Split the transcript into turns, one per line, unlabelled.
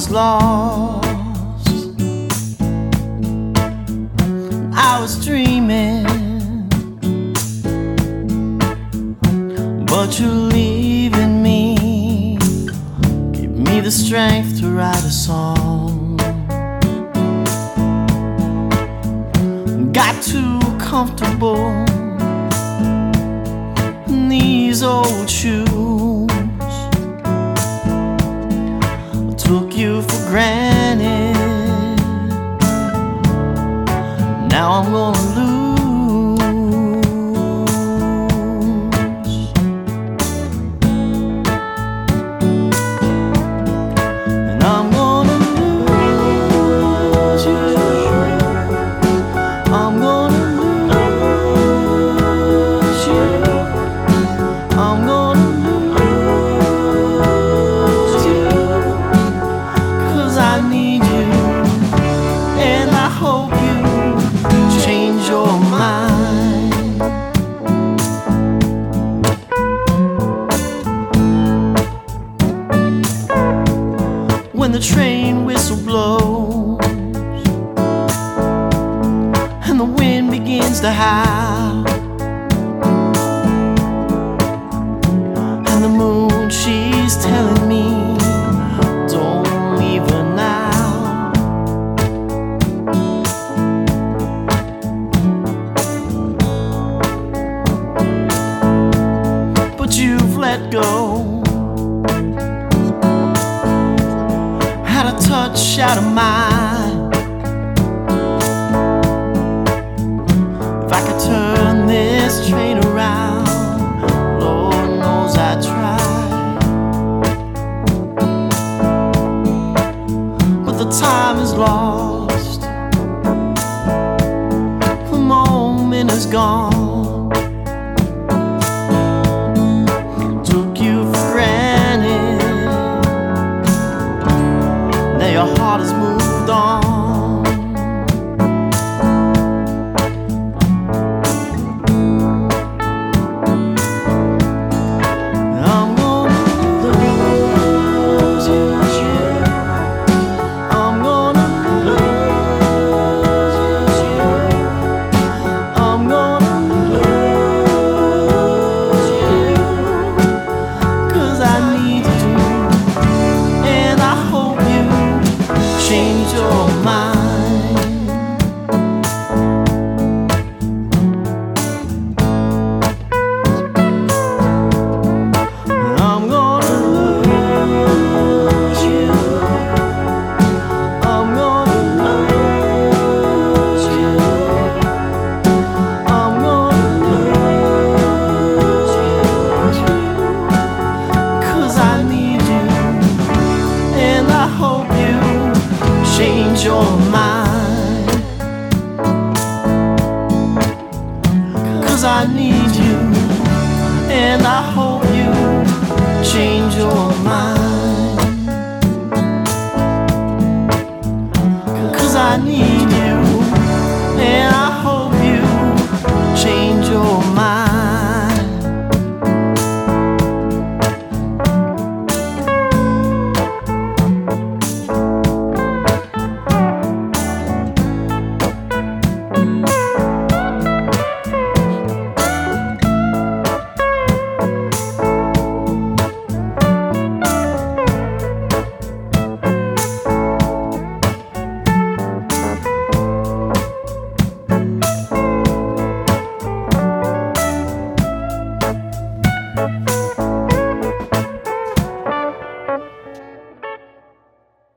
was lost. I was dreaming, but you're leaving me. Give me the strength to write a song. Got too comfortable in these old shoes. I took you for granted. Now I'm gonna lose. And I'm gonna lose you. I'm gonna lose you. I'm gonna lose you. 'Cause I need you, and I hope you change your mind. When the train whistle blows and the wind begins to howl, and the moon, she's telling me, don't leave her now. But you've let go. Had a touch out of mind. If I could turn this train around, Lord knows I'd try. But the time is lost. The moment is gone. Took you for granted. Now your heart has moved on. I'm gonna lose you. I'm gonna lose you. I'm gonna lose you. 'Cause I need you, and I hope you change your mind. I'm gonna lose you. I'm gonna lose you. I'm gonna lose you. 'Cause I need you, and I hope you change your mind. 'Cause I need you, and I hope you change your mind.